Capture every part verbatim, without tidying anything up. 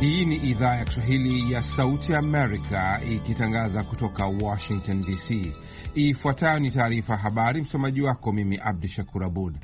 Hii ni idhaa ya Kiswahili ya Sauti Amerika ikitangaza kutoka Washington D C. Ifuatayo ni taarifa habari, msomaji wako mimi Abdi Shakur Abud.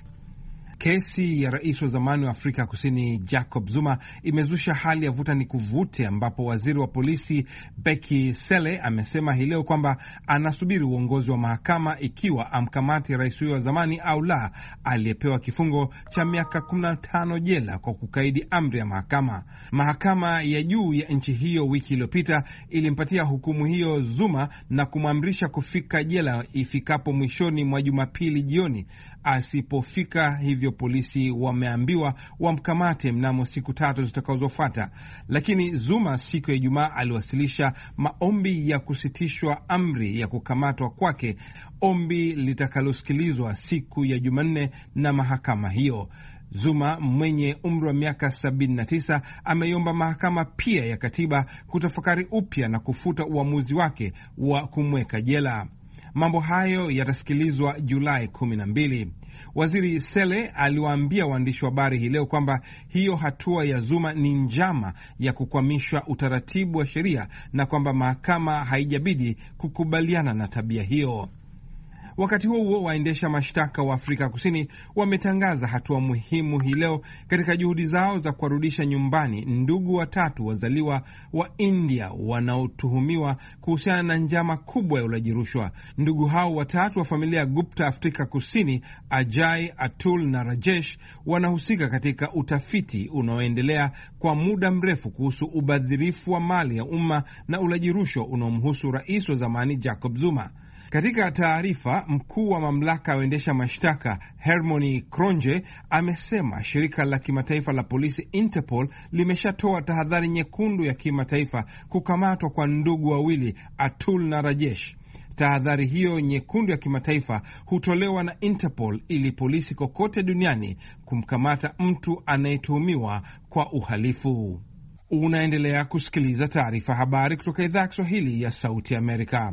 Kesi ya rais wa zamani wa Afrika Kusini Jacob Zuma imezusha hali ya vuta ni kuvute, ambapo waziri wa polisi Bheki Cele amesema hii leo kwamba anasubiri uongozi wa mahakama ikiwa amkamati rais huyo wa zamani au la, aliyepewa kifungo cha miaka kumi na tano jela kwa kukaidi amri ya mahakama. Mahakama ya juu ya nchi hiyo wiki iliyopita ilimpatia hukumu hiyo Zuma na kumwamrisha kufika jela ifikapo mwishoni mwa Jumapili jioni. Asipofika hivyo, polisi wameambiwa wamkamate mnamo siku tatu zitakazofuata. Lakini Zuma siku ya Ijumaa aliwasilisha maombi ya kusitishwa amri ya kukamatwa kwake, ombi litakalosikilizwa siku ya Jumanne na mahakama hiyo. Zuma mwenye umri wa miaka sabini na tisa ameiomba mahakama pia ya katiba kutafakari upya na kufuta uamuzi wake wa kumweka jela. Mambo hayo yatasikilizwa Julai kumi na mbili. Waziri Cele aliwaambia waandishi wa habari hii leo kwamba hiyo hatua ya Zuma ni njama ya kukwamisha utaratibu wa sheria na kwamba mahakama haijabidi kukubaliana na tabia hiyo. Wakati huo huo, waendesha mashtaka wa Afrika Kusini wametangaza hatua muhimu hii leo katika juhudi zao za kuwarudisha nyumbani ndugu watatu wazaliwa wa India wanaotuhumiwa kuhusiana na njama kubwa ya ulaji rushwa. Ndugu hao watatu wa familia Gupta Afrika Kusini, Ajay, Atul na Rajesh, wanahusika katika utafiti unaoendelea kwa muda mrefu kuhusu ubadhirifu wa mali ya umma na ulaji rushwa unaomhusu rais wa zamani Jacob Zuma. Katika taarifa, mkuu wa mamlaka ya uendesha mashtaka Hermione Kronje amesema shirika la kimataifa la polisi Interpol limeshatoa tahadhari nyekundu ya kimataifa kukamatwa kwa ndugu wawili Atul na Rajesh. Tahadhari hiyo nyekundu ya kimataifa hutolewa na Interpol ili polisi kokote duniani kumkamata mtu anayetuhumiwa kwa uhalifu. Unaendelea kusikiliza taarifa habari kutoka idhaa ya Kiswahili ya Sauti Amerika.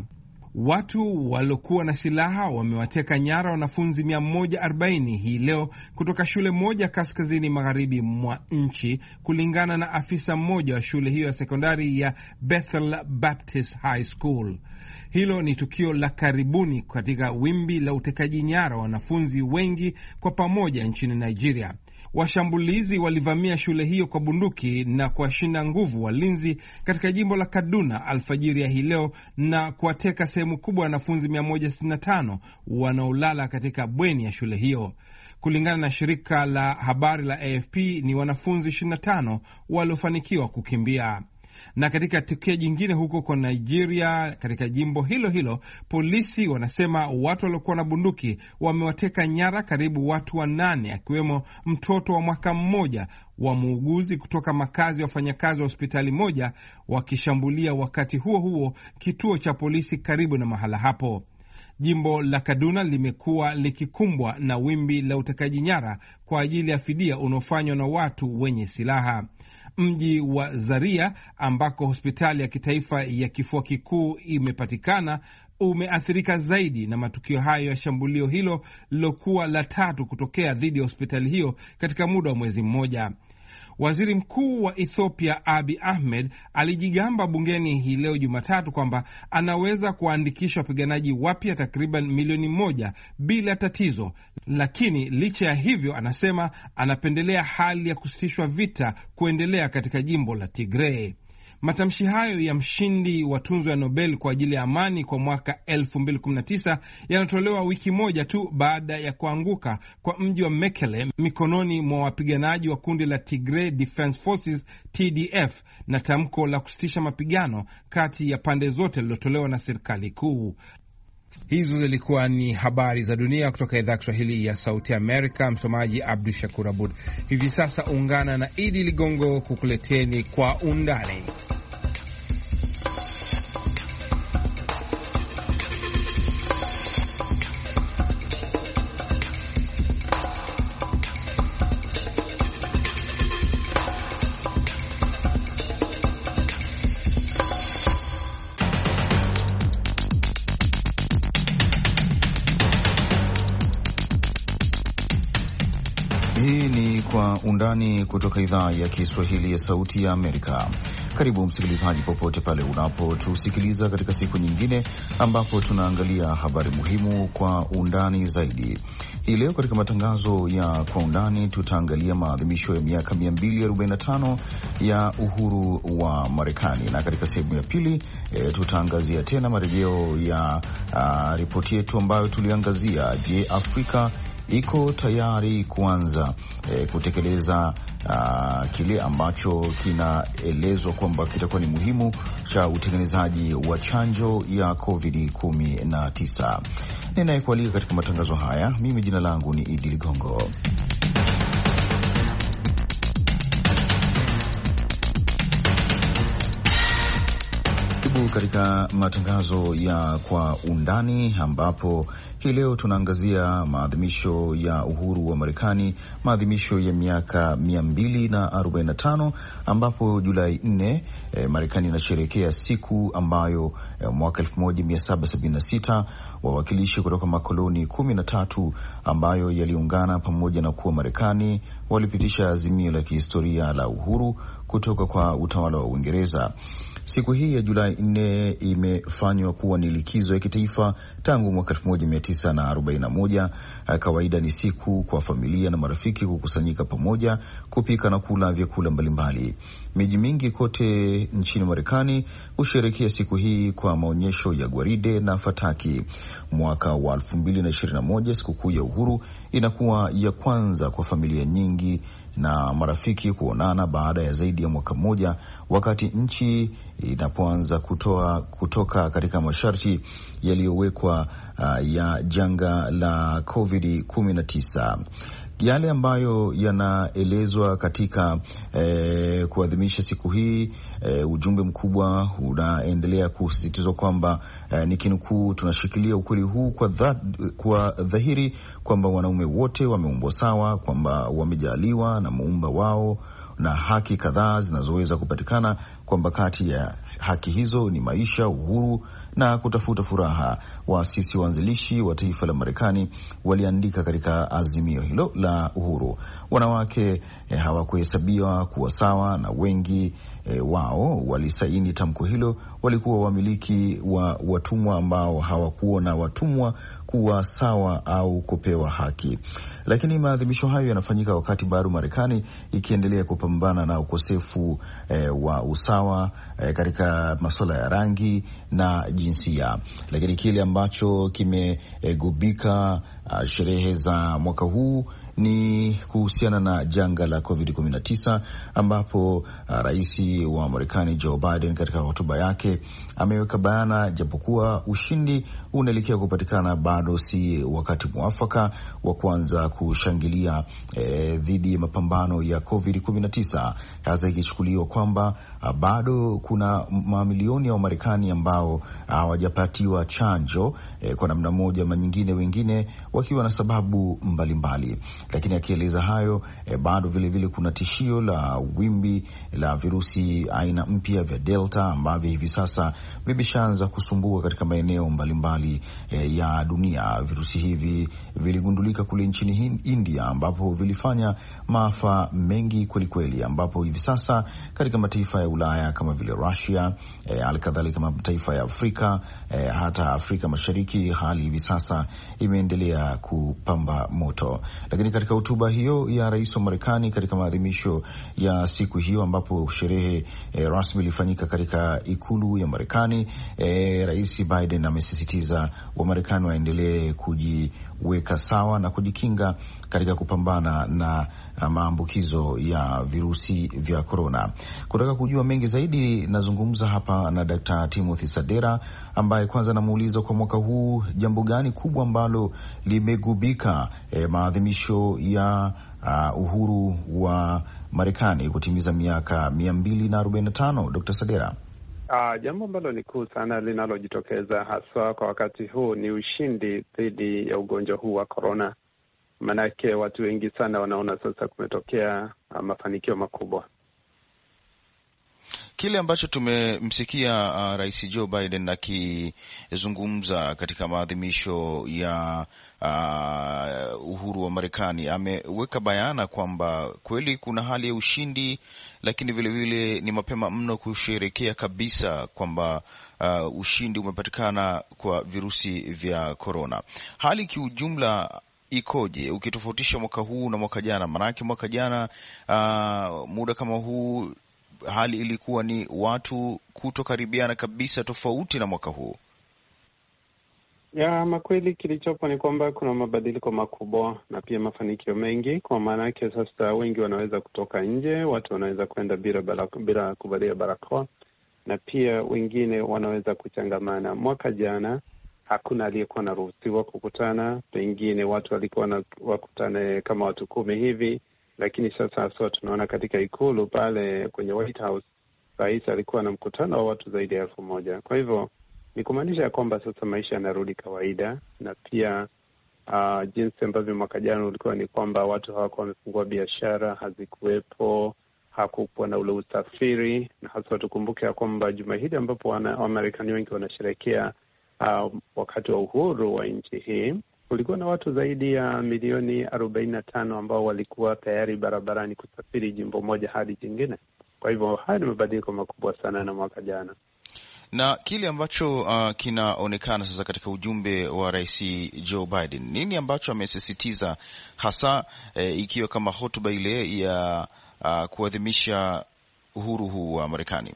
Watu waliokuwa na silaha wamewateka nyara wanafunzi mia moja arobaini hii leo kutoka shule moja kaskazini magharibi mwa nchi, kulingana na afisa mmoja wa shule hiyo ya sekondari ya Bethel Baptist High School. Hilo ni tukio la karibuni katika wimbi la utekaji nyara wanafunzi wengi kwa pamoja nchini Nigeria. Washambulizi walivamia shule hiyo kwa bunduki na kuwashinda nguvu walinzi katika jimbo la Kaduna alfajiri ya hii leo na kuwateka sehemu kubwa ya wanafunzi mia moja sitini na tano wanaolala katika bweni ya shule hiyo. Kulingana na shirika la habari la A F P, ni wanafunzi ishirini na tano waliofanikiwa kukimbia. Na katika tukio jingine huko kwa Nigeria, katika jimbo hilo hilo, polisi wanasema watu waliokuwa na bunduki wamewateka nyara karibu watu wanane, akiwemo mtoto wa mwaka mmoja wa muuguzi kutoka makazi ya wafanyakazi wa hospitali moja, wakishambulia wakati huo huo kituo cha polisi karibu na mahala hapo. Jimbo la Kaduna limekuwa likikumbwa na wimbi la utekaji nyara kwa ajili ya fidia unaofanywa na watu wenye silaha. Mji wa Zaria ambako hospitali ya kitaifa ya kifua kikuu imepatikana umeathirika zaidi na matukio hayo ya shambulio hilo lilokuwa la tatu kutokea dhidi ya hospitali hiyo katika muda wa mwezi mmoja. Waziri Mkuu wa Ethiopia Abiy Ahmed alijigamba bungeni hii leo Jumatatu kwamba anaweza kuandikisha wapiganaji wapya takriban milioni moja bila tatizo, lakini licha ya hivyo anasema anapendelea hali ya kusitishwa vita kuendelea katika jimbo la Tigray. Matamshi hayo ya mshindi wa tunzo ya Nobel kwa ajili ya amani kwa mwaka elfu mbili kumi na tisa yanatolewa wiki moja tu baada ya kuanguka kwa mji wa Mekele mikononi mwa wapiganaji wa kundi la Tigray Defense Forces T D F, na tamko la kusitisha mapigano kati ya pande zote lilotolewa na serikali kuu. Hizo zilikuwa ni habari za dunia kutoka idhaa ya Kiswahili ya Sauti Amerika. Msomaji Abdu Shakur Abud. Hivi sasa ungana na Idi Ligongo kukuleteni Kwa Undani. Kwa Undani kutoka idhaa ya Kiswahili ya Sauti ya Amerika. Karibu msikilizaji, popote pale unapotusikiliza katika siku nyingine ambapo tunaangalia habari muhimu kwa undani zaidi. Hii leo katika matangazo ya Kwa Undani tutaangalia maadhimisho ya miaka mia mbili arobaini na tano ya uhuru wa Marekani, na katika sehemu ya pili e, tutaangazia tena marejeo ya ripoti yetu ambayo tuliangazia, je, Afrika iko tayari kuanza e, kutekeleza a, kile ambacho kinaelezwa kwamba kitakuwa ni muhimu cha utengenezaji wa chanjo ya covid kumi na tisa. Ninayekualika katika matangazo haya, mimi jina langu ni Idi Ligongo. Katika matangazo ya Kwa Undani ambapo hii leo tunaangazia maadhimisho ya uhuru wa Marekani, maadhimisho ya miaka mia mbili na arobaini na tano ambapo Julai nne e, Marekani inasherehekea siku ambayo e, mwaka elfu moja mia saba sabini na sita wawakilishi kutoka makoloni kumi na tatu ambayo yaliungana pamoja na kuwa Marekani walipitisha azimio la kihistoria la uhuru kutoka kwa utawala wa Uingereza. Siku hii ya Julai nne imefanywa kuwa ni likizo ya kitaifa tangu mwaka elfu moja mia tisa na arobaini na moja. Kawaida ni siku kwa familia na marafiki kukusanyika pamoja, kupika na kula vyakula mbalimbali. Miji mingi kote nchini Marekani husherehekea siku hii kwa maonyesho ya gwaride na fataki. Mwaka wa elfu mbili na ishirini na moja sikukuu ya uhuru inakuwa ya kwanza kwa familia nyingi na marafiki kuonana baada ya zaidi ya mwaka mmoja, wakati nchi inapoanza kutoa kutoka katika masharti yaliyowekwa uh, ya janga la covid kumi na tisa. Yale ambayo yanaelezwa katika eh, kuadhimisha siku hii, eh, ujumbe mkubwa unaendelea kusisitizwa kwamba eh, ni kinukuu, tunashikilia ukweli huu kwa, dha, kwa dhahiri kwamba wanaume wote wameumbwa sawa, kwamba wamejaliwa na muumba wao na haki kadhaa zinazoweza kupatikana, kwamba kati ya haki hizo ni maisha, uhuru na kutafuta furaha. Waasisi waanzilishi wa taifa la Marekani waliandika katika azimio hilo la uhuru. Wanawake eh, hawakuhesabiwa kuwa sawa, na wengi eh, wao walisaini tamko hilo walikuwa wamiliki wa watumwa ambao hawakuona watumwa kuwa sawa au kupewa haki. Lakini maadhimisho hayo yanafanyika wakati bado Marekani ikiendelea kupambana na ukosefu eh, wa usawa eh, katika masuala ya rangi na jinsia. Lakini kile ambacho kimegubika eh, uh, sherehe za mwaka huu ni kuhusiana na janga la covid kumi na tisa, ambapo uh, rais wa Marekani Joe Biden katika hotuba yake ameweka bayana, japokuwa ushindi unaelekea kupatikana, bado si wakati mwafaka wa kuanza kushangilia eh, dhidi ya mapambano ya covid kumi na tisa, hasa ikichukuliwa kwamba uh, bado kuna mamilioni ya Wamarekani ambao hawajapatiwa uh, chanjo eh, kwa namna moja ama nyingine, wengine wakiwa na sababu mbalimbali mbali. Lakini akieleza hayo e, bado vile vile kuna tishio la wimbi la virusi aina mpya vya Delta ambavyo hivi sasa vimeshaanza kusumbua katika maeneo mbalimbali e, ya dunia. Virusi hivi viligundulika kule nchini India ambapo vilifanya maafa mengi kwelikweli, ambapo hivi sasa katika mataifa ya Ulaya kama vile Russia, e, alikadhalika mataifa ya Afrika, e, hata Afrika Mashariki, hali hivi sasa imeendelea kupamba moto. Lakini katika hotuba hiyo ya rais wa Marekani katika maadhimisho ya siku hiyo, ambapo sherehe e, rasmi ilifanyika katika ikulu ya Marekani, e, Rais Biden amesisitiza wa Marekani waendelee kujiweka sawa na kujikinga katika kupambana na maambukizo ya virusi vya korona. Kutaka kujua mengi zaidi, nazungumza hapa na Daktari Timothy Sadera, ambaye kwanza namuuliza kwa mwaka huu jambo gani kubwa ambalo limegubika eh, maadhimisho ya uh, uhuru wa Marekani kutimiza miaka mia mbili na arobaini na tano. Daktari Sadera. Uh, jambo ambalo ni kuu sana linalojitokeza haswa kwa wakati huu ni ushindi dhidi ya ugonjwa huu wa korona. Manake watu wengi sana wanaona sasa kumetokea uh, mafanikio makubwa. kile ambacho tumemsikia uh, Rais Joe Biden akizungumza katika maadhimisho ya uh, uhuru wa Marekani, ameweka bayana kwamba kweli kuna hali ya ushindi, lakini vilevile ni mapema mno kusherehekea kabisa kwamba uh, ushindi umepatikana kwa virusi vya korona. Hali kiujumla ikoje ukitofautisha mwaka huu na mwaka jana? Maanake mwaka jana uh, muda kama huu hali ilikuwa ni watu kutokaribiana kabisa, tofauti na mwaka huu. Ya makweli, kilichopo ni kwamba kuna mabadiliko makubwa na pia mafanikio mengi, kwa maana yake sasa wengi wanaweza kutoka nje, watu wanaweza kwenda bila bila kuvalia barakoa, na pia wengine wanaweza kuchangamana. Mwaka jana hakuna aliyekuwa anaruhusiwa kukutana, pengine watu walikuwa na wakutane kama watu kumi hivi, lakini sasa hasa tunaona katika ikulu pale kwenye White House, rais alikuwa na mkutano wa watu zaidi ya elfu moja. Kwa hivyo ni kumaanisha ya kwamba sasa maisha yanarudi kawaida, na pia uh, jinsi ambavyo mwaka jana ulikuwa ni kwamba watu hawakuwa wamefungua biashara, hazikuwepo, hakukuwa na ule usafiri, na hasa tukumbuke ya kwamba juma hili ambapo Wamarekani wengi wanasherehekea uh, wakati wa uhuru wa nchi hii, kulikuwa na watu zaidi ya milioni arobaini na tano ambao walikuwa tayari barabarani kusafiri jimbo moja hadi jingine. Kwa hivyo haya ni mabadiliko makubwa sana na mwaka jana. Na kile ambacho uh, kinaonekana sasa katika ujumbe wa Rais Joe Biden, nini ambacho amesisitiza hasa eh, ikiwa kama hotuba ile ya uh, kuadhimisha uhuru huu wa Marekani?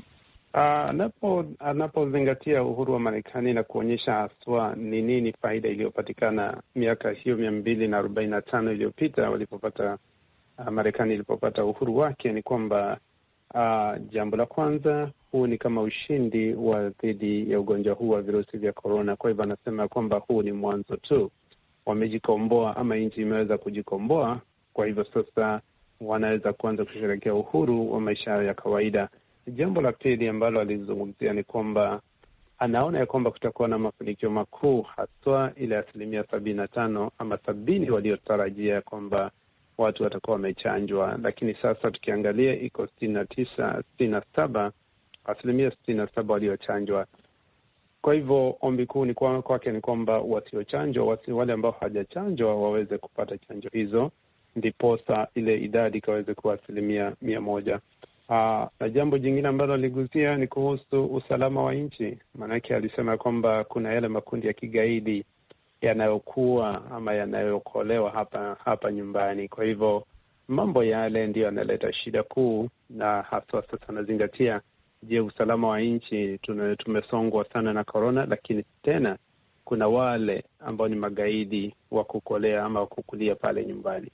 Uh, anapozingatia uhuru wa Marekani na kuonyesha haswa ni nini faida iliyopatikana miaka hiyo mia mbili na arobaini na tano iliyopita walipopata uh, Marekani ilipopata uhuru wake, ni kwamba uh, jambo la kwanza, huu ni kama ushindi wa dhidi ya ugonjwa huu wa virusi vya korona. Kwa hivyo anasema kwamba huu ni mwanzo tu, wamejikomboa ama nchi imeweza kujikomboa. Kwa hivyo sasa wanaweza kuanza kusherehekea uhuru wa maisha ya kawaida. Jambo la pili ambalo alizungumzia ni kwamba anaona ya kwamba kutakuwa na mafanikio makuu, haswa ile asilimia sabini na tano ama sabini waliotarajia kwamba watu watakuwa wamechanjwa, lakini sasa tukiangalia iko sitini na tisa, sitini na saba, asilimia sitini na saba waliochanjwa. Kwa hivyo ombi kuu ni kwa kwake ni kwamba wasiochanjwa, wasi, wale ambao hawajachanjwa waweze kupata chanjo hizo, ndiposa ile idadi ikaweze kuwa asilimia mia moja. Uh, na jambo jingine ambalo aligusia ni kuhusu usalama wa nchi. Maanake alisema kwamba kuna yale makundi ya kigaidi yanayokuwa ama yanayookolewa hapa hapa nyumbani. Kwa hivyo mambo yale ndiyo yanaleta shida kuu, na hasa sasa anazingatia, je, usalama wa nchi, tumesongwa sana na korona, lakini tena kuna wale ambao ni magaidi wa kukolea ama kukulia pale nyumbani.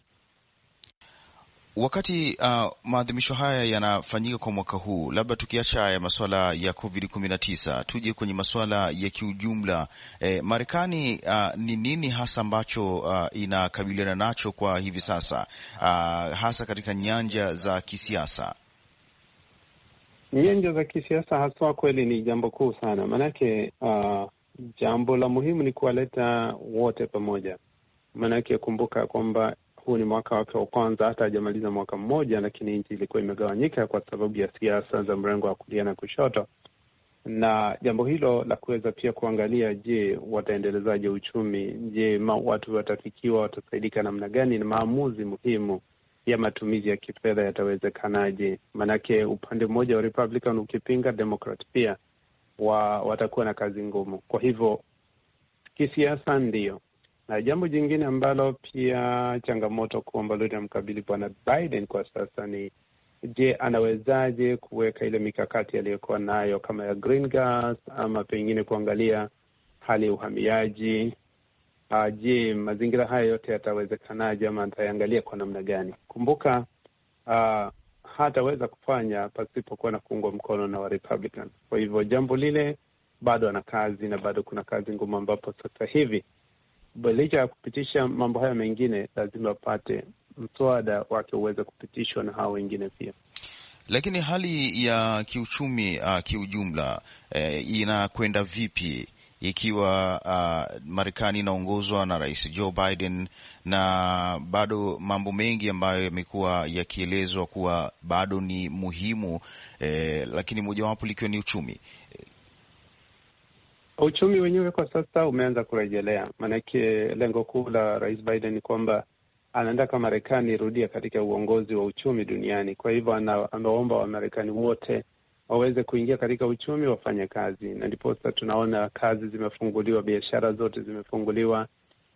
Wakati uh, maadhimisho haya yanafanyika kwa mwaka huu, labda tukiacha ya masuala ya covid kumi na tisa, tuje kwenye masuala ya kiujumla. Eh, Marekani uh, ni nini hasa ambacho uh, inakabiliana nacho kwa hivi sasa, uh, hasa katika nyanja za kisiasa? Nyanja za kisiasa haswa kweli ni jambo kuu sana, manake uh, jambo la muhimu ni kuwaleta wote pamoja. Manake kumbuka kwamba huu ni mwaka wake wa kwanza, hata hajamaliza mwaka mmoja, lakini nchi ilikuwa imegawanyika kwa sababu ya siasa za mrengo wa kulia na kushoto. Na jambo hilo la kuweza pia kuangalia, je, wataendelezaje uchumi? Je, ma, watu watafikiwa, watasaidika namna gani? Na maamuzi muhimu ya matumizi ya kifedha yatawezekanaje? Manake upande mmoja wa Republican ukipinga, Democrat pia wa, watakuwa na kazi ngumu. Kwa hivyo kisiasa ndio. Na jambo jingine ambalo pia changamoto kuu ambalo linamkabili bwana Biden kwa sasa ni, je, anawezaje kuweka ile mikakati aliyokuwa nayo kama ya green gas, ama pengine kuangalia hali ya uhamiaji. Uh, je, mazingira haya yote yatawezekanaje ama atayangalia kwa namna gani? Kumbuka uh, hataweza kufanya pasipokuwa na kuungwa mkono na wa Republican. Kwa hivyo jambo lile bado ana kazi, na bado kuna kazi ngumu, ambapo sasa hivi licha ya kupitisha mambo haya mengine, lazima apate mswada wake uweze kupitishwa na hao wengine pia. Lakini hali ya kiuchumi uh, kiujumla eh, inakwenda vipi ikiwa uh, Marekani inaongozwa na Rais Joe Biden, na bado mambo mengi ambayo yamekuwa yakielezwa kuwa bado ni muhimu, eh, lakini mojawapo likiwa ni uchumi. Uchumi wenyewe kwa sasa umeanza kurejelea, maanake lengo kuu la Rais Biden ni kwamba anataka Marekani irudia katika uongozi wa uchumi duniani. Kwa hivyo ameomba Wamarekani wote waweze kuingia katika uchumi, wafanye kazi, na ndipo sasa tunaona kazi zimefunguliwa, biashara zote zimefunguliwa,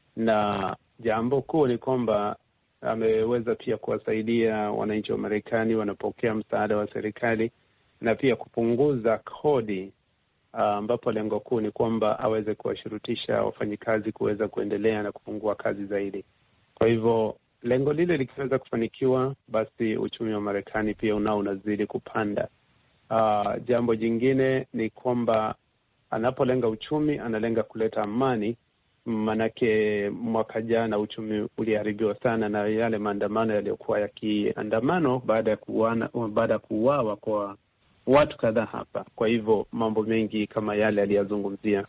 na jambo kuu ni kwamba ameweza pia kuwasaidia wananchi wa Marekani wanapokea msaada wa serikali, na pia kupunguza kodi, ambapo uh, lengo kuu ni kwamba aweze kuwashurutisha wafanyikazi kuweza kuendelea na kufungua kazi zaidi. Kwa hivyo lengo lile likiweza kufanikiwa, basi uchumi wa Marekani pia unao unazidi kupanda. Uh, jambo jingine ni kwamba anapolenga uchumi, analenga kuleta amani, manake mwaka jana uchumi uliharibiwa sana na yale maandamano yaliyokuwa yakiandamano baada ya kuuana, baada ya kuuawa kwa watu kadhaa hapa. Kwa hivyo mambo mengi kama yale aliyazungumzia.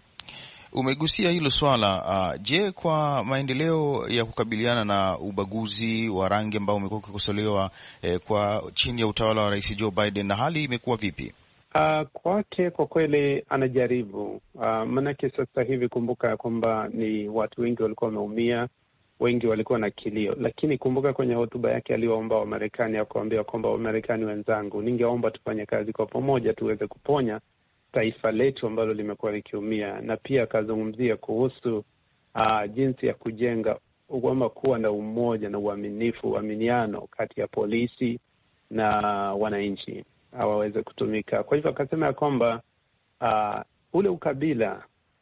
Umegusia hilo swala. Uh, je, kwa maendeleo ya kukabiliana na ubaguzi wa rangi ambao umekuwa ukikosolewa eh, kwa chini ya utawala wa Rais Joe Biden, na hali imekuwa vipi? Uh, kwake kwa kweli anajaribu. Uh, manake sasa hivi kumbuka kwamba ni watu wengi walikuwa wameumia, wengi walikuwa na kilio, lakini kumbuka kwenye hotuba yake aliwaomba Wamarekani, akawaambia kwamba Wamarekani wenzangu, ningeomba tufanye kazi kwa pamoja tuweze kuponya taifa letu ambalo limekuwa likiumia, na pia akazungumzia kuhusu uh, jinsi ya kujenga ama kuwa na umoja na uaminifu, uaminiano kati ya polisi na wananchi hawaweze kutumika. Kwa hivyo akasema ya kwamba uh, ule ukabila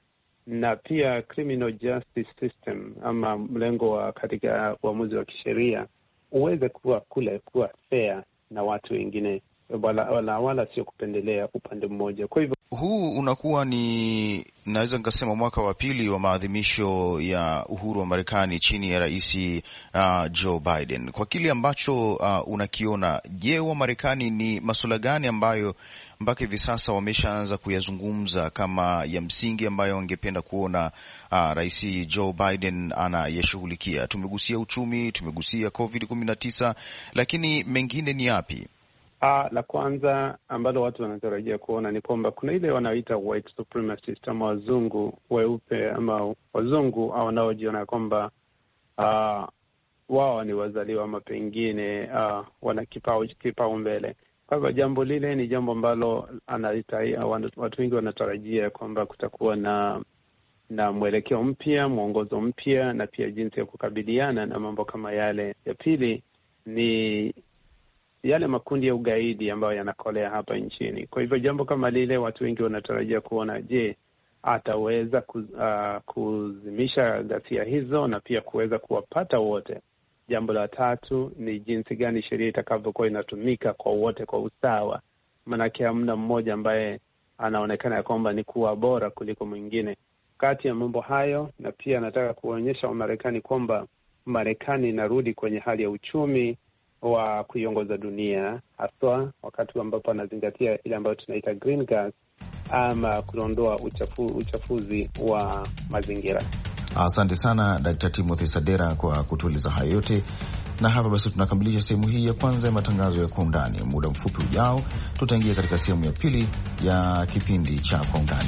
na pia criminal justice system ama mlengo wa katika uamuzi wa kisheria uweze kuwa kule kuwa fair na watu wengine, wala wala, wala sio kupendelea upande mmoja. Kwa hivyo huu unakuwa ni, naweza nikasema, mwaka wa pili wa maadhimisho ya uhuru wa Marekani chini ya Rais uh, Joe Biden. Kwa kile ambacho uh, unakiona, je, wa Marekani ni masuala gani ambayo mpaka hivi sasa wameshaanza kuyazungumza kama ya msingi ambayo wangependa kuona uh, Rais Joe Biden anayashughulikia? Tumegusia uchumi, tumegusia covid kumi na tisa, lakini mengine ni yapi? Ah, la kwanza ambalo watu wanatarajia kuona ni kwamba kuna ile wanaoita white supremacist ama wazungu weupe ama wazungu wanaojiona kwamba uh, wao ni wazaliwa ama pengine uh, wana kipao kipao mbele. Kwa hivyo jambo lile ni jambo ambalo anaita watu wengi wanatarajia kwamba kutakuwa na na mwelekeo mpya, mwongozo mpya, na pia jinsi ya kukabiliana na mambo kama yale. Ya pili ni yale makundi ya ugaidi ambayo yanakolea hapa nchini. Kwa hivyo jambo kama lile watu wengi wanatarajia kuona, je, ataweza kuz, uh, kuzimisha ghasia hizo na pia kuweza kuwapata wote. Jambo la tatu ni jinsi gani sheria itakavyokuwa inatumika kwa wote kwa usawa. Maanake hamna mmoja ambaye anaonekana ya kwamba ni kuwa bora kuliko mwingine. Kati ya mambo hayo, na pia nataka kuonyesha Wamarekani kwamba Marekani inarudi kwenye hali ya uchumi wa kuiongoza dunia, haswa wakati ambapo anazingatia ile ambayo tunaita green gas ama kuondoa uchafu, uchafuzi wa mazingira. Asante sana Daktari Timothy Sadera kwa kutueleza hayo yote, na hapa basi tunakamilisha sehemu hii ya kwanza ya matangazo ya Kwa Undani. Muda mfupi ujao tutaingia katika sehemu ya pili ya kipindi cha Kwa Undani.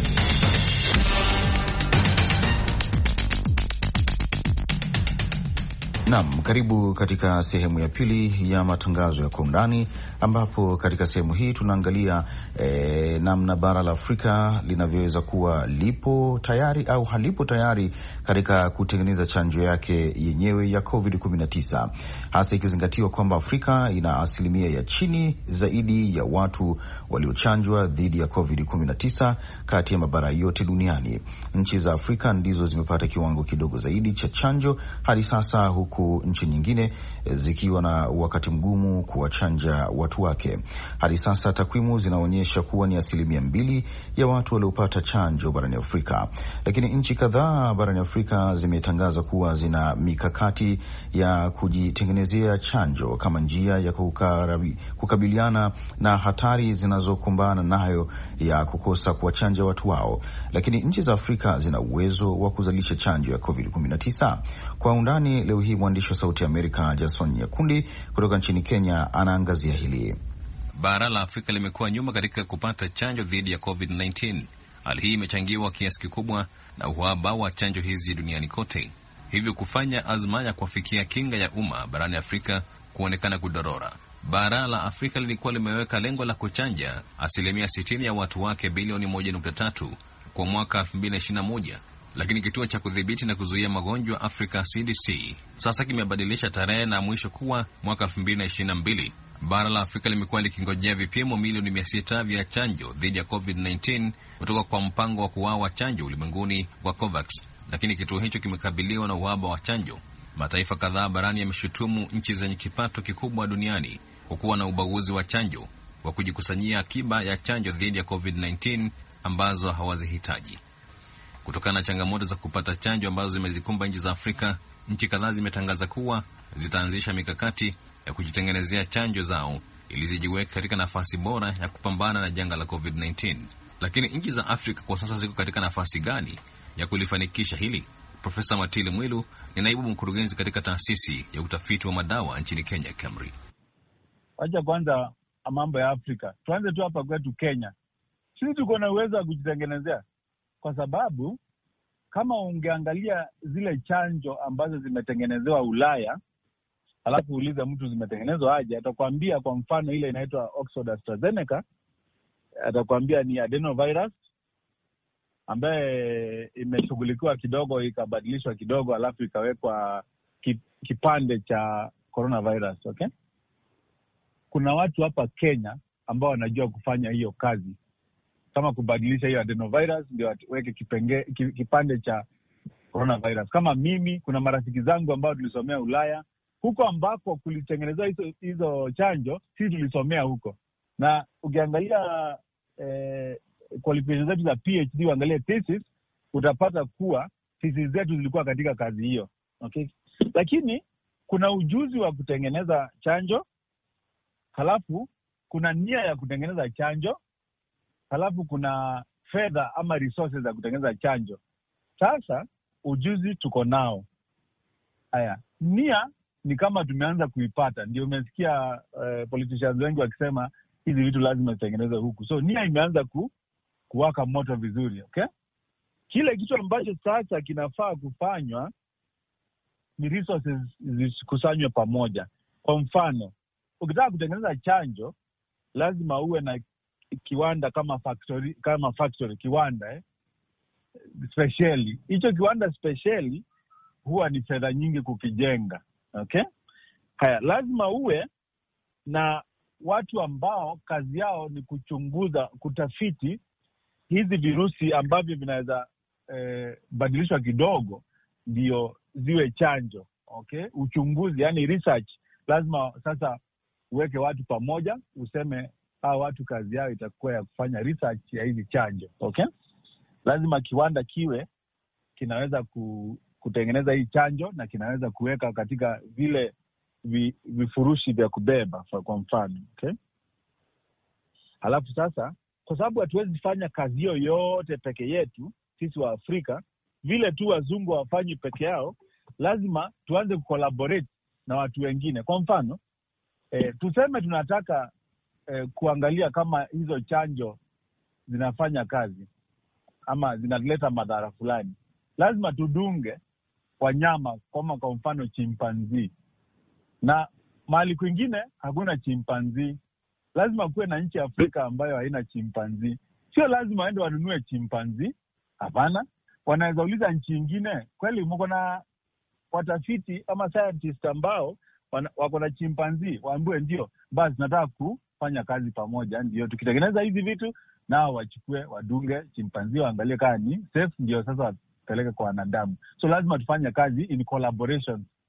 Naam, karibu katika sehemu ya pili ya matangazo ya Kwa Undani, ambapo katika sehemu hii tunaangalia e, namna bara la Afrika linavyoweza kuwa lipo tayari au halipo tayari katika kutengeneza chanjo yake yenyewe ya covid kumi na tisa, hasa ikizingatiwa kwamba Afrika ina asilimia ya chini zaidi ya watu waliochanjwa dhidi ya covid kumi na tisa kati ya mabara yote duniani. Nchi za Afrika ndizo zimepata kiwango kidogo zaidi cha chanjo hadi sasa, huku huku nchi nyingine zikiwa na wakati mgumu kuwachanja watu wake. Hadi sasa takwimu zinaonyesha kuwa ni asilimia mbili ya watu waliopata chanjo barani Afrika, lakini nchi kadhaa barani Afrika zimetangaza kuwa zina mikakati ya kujitengenezea chanjo kama njia ya kukarabi, kukabiliana na hatari zinazokumbana nayo ya kukosa kuwachanja watu wao. Lakini nchi za Afrika zina uwezo wa kuzalisha chanjo ya covid kumi na tisa. Kwa undani leo hii mwandishi wa Sauti ya Amerika Jason Nyakundi kutoka nchini Kenya anaangazia hili. Bara la Afrika limekuwa nyuma katika kupata chanjo dhidi ya covid kumi na tisa. Hali hii imechangiwa kiasi kikubwa na uhaba wa chanjo hizi duniani kote, hivyo kufanya azma ya kufikia kinga ya umma barani Afrika kuonekana kudorora. Bara la Afrika lilikuwa limeweka lengo la kuchanja asilimia sitini ya watu wake bilioni moja nukta tatu kwa mwaka elfu mbili ishirini na moja, lakini kituo cha kudhibiti na kuzuia magonjwa Afrika C D C sasa kimebadilisha tarehe na mwisho kuwa mwaka elfu mbili ishirini na mbili. Bara la Afrika limekuwa likingojea vipimo milioni mia sita vya chanjo dhidi ya covid kumi na tisa kutoka kwa mpango wa kugawa chanjo ulimwenguni wa COVAX, lakini kituo hicho kimekabiliwa na uhaba wa chanjo. Mataifa kadhaa barani yameshutumu nchi zenye kipato kikubwa duniani kwa kuwa na ubaguzi wa chanjo wa kujikusanyia akiba ya chanjo dhidi ya covid kumi na tisa ambazo hawazihitaji. Kutokana na changamoto za kupata chanjo ambazo zimezikumba nchi za Afrika, nchi kadhaa zimetangaza kuwa zitaanzisha mikakati ya kujitengenezea chanjo zao ili zijiweke katika nafasi bora ya kupambana na janga la covid kumi na tisa. Lakini nchi za Afrika kwa sasa ziko katika nafasi gani ya kulifanikisha hili? Profesa Matili Mwilu ni naibu mkurugenzi katika taasisi ya utafiti wa madawa nchini Kenya, KEMRI. Wacha kwanza mambo ya Afrika. Tuanze tu hapa kwetu Kenya. Sisi tuko na uwezo wa kujitengenezea, kwa sababu kama ungeangalia zile chanjo ambazo zimetengenezewa Ulaya, alafu uulize mtu zimetengenezwa aje, atakwambia kwa mfano ile inaitwa Oxford AstraZeneca, atakwambia ni adenovirus ambaye imeshughulikiwa kidogo ikabadilishwa kidogo alafu ikawekwa kipande cha coronavirus, okay? Kuna watu hapa Kenya ambao wanajua kufanya hiyo kazi, kama kubadilisha hiyo adenovirus ndio weke kipenge kipande cha coronavirus. Kama mimi, kuna marafiki zangu ambao tulisomea Ulaya, huko ambako kulitengenezwa hizo hizo chanjo, sisi tulisomea huko. Na ukiangalia eh, qualifications zetu za P H D, uangalie thesis, utapata kuwa thesis zetu zilikuwa katika kazi hiyo, okay? Lakini kuna ujuzi wa kutengeneza chanjo, halafu kuna nia ya kutengeneza chanjo, halafu kuna fedha ama resources za kutengeneza chanjo. Sasa ujuzi tuko nao. Haya, nia ni kama tumeanza kuipata. Ndio umesikia uh, politicians wengi wakisema hizi vitu lazima zitengenezwe huku. So nia imeanza ku, kuwaka moto vizuri, okay? Kile kitu ambacho sasa kinafaa kufanywa ni resources zikusanywe pamoja. Kwa mfano, ukitaka kutengeneza chanjo, lazima uwe na kiwanda kama factory, kama factory kiwanda eh, specially. Hicho kiwanda specially huwa ni fedha nyingi kukijenga, okay? Haya, lazima uwe na watu ambao kazi yao ni kuchunguza, kutafiti hizi virusi ambavyo vinaweza eh, badilishwa kidogo ndio ziwe chanjo, okay? Uchunguzi, yani research. Lazima sasa uweke watu pamoja, useme hao watu kazi yao itakuwa ya kufanya research ya hizi chanjo, okay? Lazima kiwanda kiwe kinaweza ku, kutengeneza hii chanjo na kinaweza kuweka katika vile vi, vifurushi vya kubeba kwa mfano, okay? Halafu sasa, kwa sababu hatuwezi fanya kazi hiyo yote peke yetu sisi wa Afrika, vile tu wazungu wafanyi peke yao, lazima tuanze kucollaborate na watu wengine. Kwa mfano, eh, tuseme tunataka eh, kuangalia kama hizo chanjo zinafanya kazi ama zinaleta madhara fulani. Lazima tudunge wanyama kama kwa mfano chimpanzee. Na mahali kwingine hakuna chimpanzee. Lazima kuwe na nchi ya Afrika ambayo haina chimpanzee. Sio lazima waende wanunue chimpanzee. Hapana. Wanaweza uliza nchi nyingine, kweli mko na watafiti ama scientist ambao wako na chimpanzee, waambie ndio, basi nataka kufanya kazi pamoja, ndio tukitengeneza hizi vitu nao wachukue wadunge chimpanzee, waangalie kama ni safe, ndio sasa wapeleke kwa wanadamu. So lazima tufanye kazi in collaboration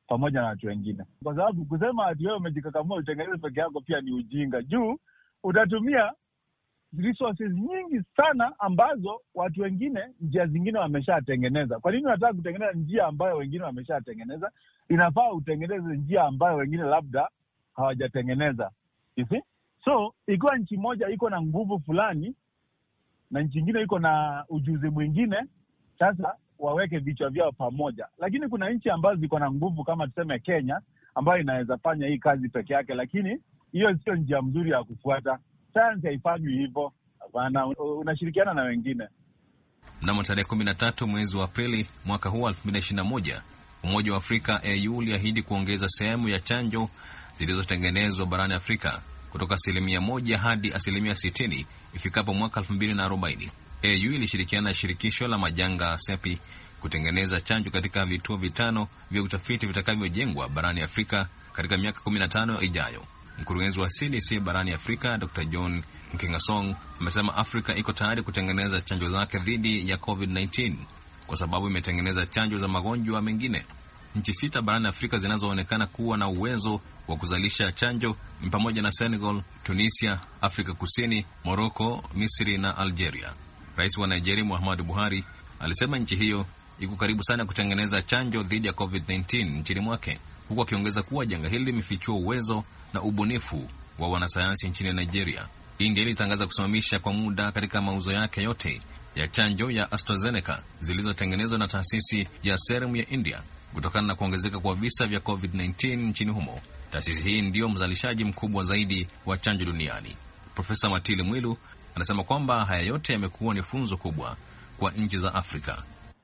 pamoja na watu wengine, kwa sababu kusema ati wewe umejikakamua utengeneze peke yako pia ni ujinga, juu utatumia resources nyingi sana ambazo watu wengine njia zingine wameshatengeneza. Kwa nini unataka kutengeneza njia ambayo wengine wameshatengeneza? Inafaa utengeneze njia ambayo wengine labda hawajatengeneza. You see? So ikiwa nchi moja iko na nguvu fulani na nchi nyingine iko na ujuzi mwingine, sasa waweke vichwa vyao pamoja. Lakini kuna nchi ambazo ziko na nguvu kama tuseme Kenya, ambayo inaweza fanya hii kazi peke yake, lakini hiyo sio njia mzuri ya kufuata. Sayansi haifanywi hivyo. Hapana, unashirikiana na wengine. Mnamo tarehe kumi na tatu mwezi wa Aprili mwaka huu elfu mbili na ishirini na moja, Umoja wa Afrika A U uliahidi kuongeza sehemu ya chanjo zilizotengenezwa barani Afrika kutoka asilimia moja hadi asilimia sitini ifikapo mwaka elfu mbili na arobaini. A U ilishirikiana na shirikisho la majanga SEPI kutengeneza chanjo katika vituo vitano vya utafiti vitakavyojengwa barani Afrika katika miaka kumi na tano ijayo. Mkurugenzi wa C D C barani Afrika Doctor John Nkengasong amesema Afrika iko tayari kutengeneza chanjo zake dhidi ya covid kumi na tisa kwa sababu imetengeneza chanjo za magonjwa mengine. Nchi sita barani Afrika zinazoonekana kuwa na uwezo wa kuzalisha chanjo ni pamoja na Senegal, Tunisia, Afrika Kusini, Morocco, Misri na Algeria. Rais wa Nigeria Muhammadu Buhari alisema nchi hiyo iko karibu sana kutengeneza chanjo dhidi ya covid kumi na tisa nchini mwake, huku akiongeza kuwa janga hili limefichua uwezo na ubunifu wa wanasayansi nchini Nigeria. India ilitangaza kusimamisha kwa muda katika mauzo yake yote ya chanjo ya AstraZeneca zilizotengenezwa na taasisi ya Serum ya India kutokana na kuongezeka kwa visa vya covid kumi na tisa nchini humo. Taasisi hii ndiyo mzalishaji mkubwa zaidi wa chanjo duniani. Profesa Matili Mwilu anasema kwamba haya yote yamekuwa ni funzo kubwa kwa nchi za Afrika.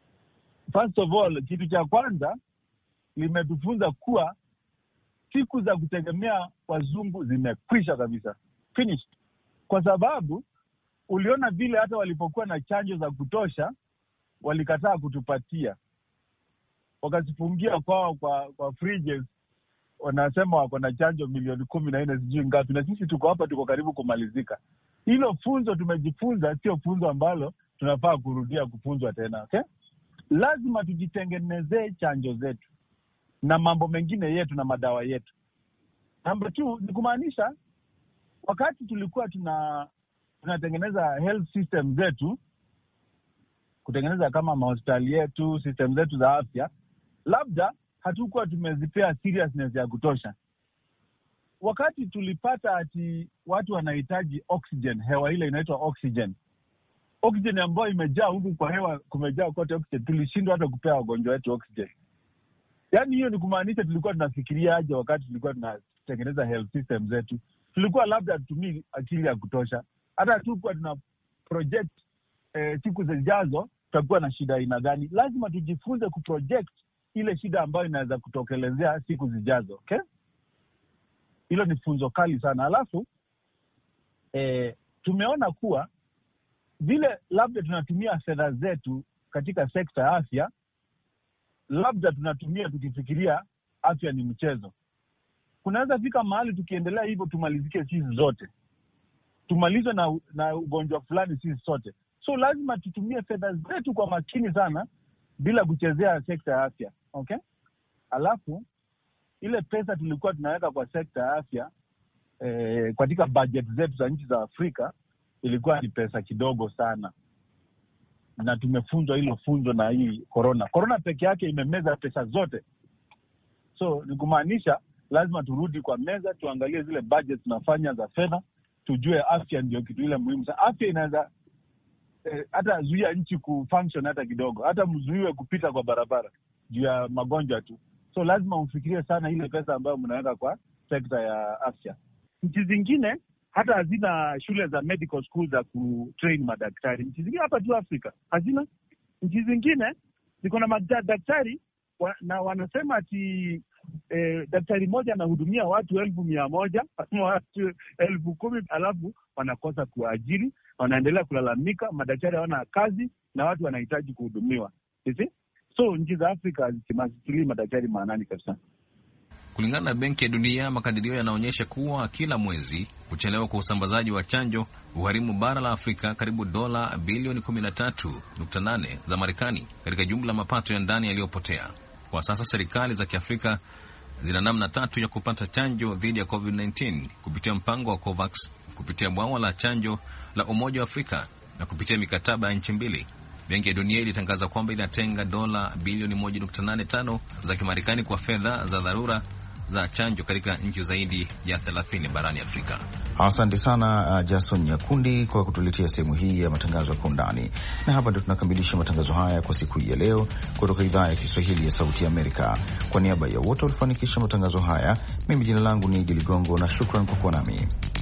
First of all, kitu cha kwanza limetufunza kuwa siku za kutegemea wazungu zimekwisha kabisa. Finished. Kwa sababu uliona vile hata walipokuwa na chanjo za kutosha walikataa kutupatia. Wakazifungia kwao kwa kwa fridges, wanasema wako na chanjo milioni kumi na nne sijui ngapi, na sisi tuko hapa tuko karibu kumalizika. Hilo funzo tumejifunza, sio funzo ambalo tunafaa kurudia kufunzwa tena, okay? Lazima tujitengenezee chanjo zetu na mambo mengine yetu na madawa yetu. Namba two ni kumaanisha wakati tulikuwa tuna tunatengeneza health system zetu, kutengeneza kama mahospitali yetu, system zetu za afya, labda hatukuwa tumezipea seriousness ya kutosha. Wakati tulipata ati watu wanahitaji oxygen, hewa ile inaitwa oxygen, oxygen ambayo imejaa huku kwa hewa, kumejaa kote oxygen, tulishindwa hata kupea wagonjwa wetu oxygen. Yaani hiyo ni kumaanisha tulikuwa tunafikiria aje wakati tulikuwa tunatengeneza health system zetu. Tulikuwa labda tutumii akili ya kutosha. Hata tulikuwa tuna project eh, siku zijazo tutakuwa na shida aina gani. Lazima tujifunze kuproject ile shida ambayo inaweza kutokelezea siku zijazo, okay? Hilo ni funzo kali sana. Alafu eh, tumeona kuwa vile labda tunatumia fedha zetu katika sekta ya afya, labda tunatumia tukifikiria afya ni mchezo. Kunaweza fika mahali tukiendelea hivyo tumalizike sisi zote. Tumalizwe na, na ugonjwa fulani sisi sote. So lazima tutumie fedha zetu kwa makini sana bila kuchezea sekta ya afya, okay? Alafu ile pesa tulikuwa tunaweka kwa sekta ya afya eh, katika budget zetu za nchi za Afrika ilikuwa ni pesa kidogo sana. Na tumefunzwa hilo funzo na hii corona. Corona peke yake imemeza pesa zote. So ni kumaanisha lazima turudi kwa meza, tuangalie zile budget tunafanya za fedha, tujue afya ndio kitu ile muhimu. Afya inaweza eh, hata zuia nchi kufunction hata kidogo, hata mzuiwe kupita kwa barabara juu ya magonjwa tu. So lazima ufikirie sana ile pesa ambayo mnaweka kwa sekta ya afya. Nchi zingine hata hazina shule za medical school za kutrain madaktari. Nchi zingine hapa tu Afrika hazina. Nchi zingine ziko na madaktari wa, na wanasema ati eh, daktari moja anahudumia watu elfu mia moja ama watu elfu kumi, alafu wanakosa kuajiri, wanaendelea kulalamika, madaktari hawana kazi na watu wanahitaji kuhudumiwa. Sisi so nchi za Afrika zimasikili madaktari maanani kabisa. Kulingana na Benki ya Dunia, makadirio yanaonyesha kuwa kila mwezi kuchelewa kwa usambazaji wa chanjo hugharimu bara la Afrika karibu dola bilioni kumi na tatu nukta nane za Marekani katika jumla mapato ya ndani yaliyopotea. Kwa sasa serikali za Kiafrika zina namna tatu ya kupata chanjo dhidi ya covid kumi na tisa kupitia mpango wa COVAX, kupitia bwawa la chanjo la Umoja wa Afrika na kupitia mikataba ya nchi mbili. Benki ya Dunia ilitangaza kwamba inatenga dola bilioni moja nukta nane tano za Kimarekani kwa fedha za dharura za chanjo katika nchi zaidi ya thelathini barani Afrika. Asante sana uh, Jason Nyakundi kwa kutuletea sehemu hii ya matangazo ya Kwa Undani. Na hapa ndio tunakamilisha matangazo haya kwa siku hii ya leo kutoka idhaa ya Kiswahili ya Sauti ya Amerika. Kwa niaba ya wote walifanikisha matangazo haya, mimi jina langu ni Idi Ligongo na shukran kwa kuwa nami.